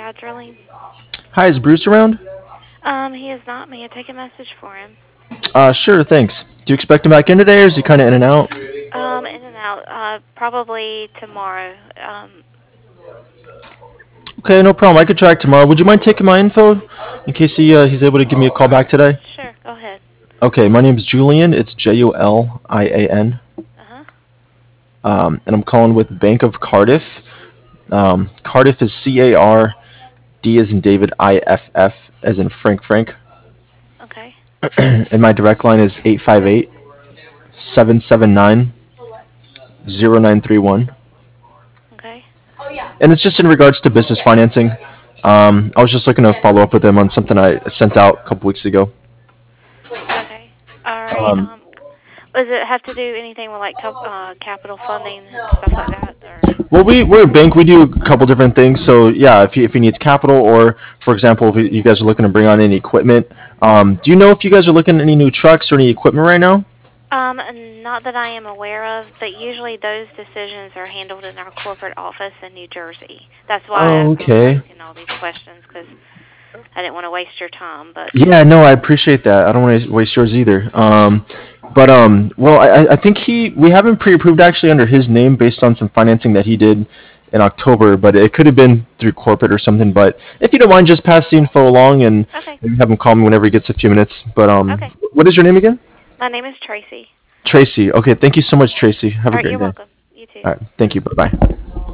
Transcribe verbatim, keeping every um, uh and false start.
Drilling. Hi, is Bruce around? Um, he is not. May I take a message for him? Uh, sure, thanks. Do you expect him back in today, or is he kind of in and out? Um, in and out. Uh, probably tomorrow. Um, Okay, no problem. I could try tomorrow. Would you mind taking my info in case he uh, he's able to give me a call back today? sure. Go ahead. Okay, my name's Julian. It's J U L I A N, Uh huh. um, and I'm calling with Bank of Cardiff. Um, Cardiff is C A R D as in David, I F F as in Frank Frank, Okay. and my direct line is eight five eight seven seven nine zero nine three one. Okay. And it's just in regards to business financing. Um, I was just looking to follow up with them on something I sent out a couple weeks ago. Okay. All right. Um, Um, does it have to do anything with like cap- uh, capital funding and stuff like that, or? well, we we're a bank. We do a couple different things. So yeah, if he, if he needs capital, or for example, if you guys are looking to bring on any equipment, um, do you know if you guys are looking at any new trucks or any equipment right now? Um, not that I am aware of, but usually those decisions are handled in our corporate office in New Jersey. That's why I, Oh, I was okay. asking all these questions because I didn't want to waste your time. But Yeah, no, I appreciate that. I don't want to waste yours either. Um, but um, well, I, I think he we have him pre-approved actually under his name based on some financing that he did in October, but it could have been through corporate or something. But if you don't mind, just pass the info along and okay, maybe have him call me whenever he gets a few minutes. But um, okay. what is your name again? My name is Tracy. Tracy. Okay, thank you so much, Tracy. Have All a right, great you're day. welcome. You too. All right, thank you. Bye bye.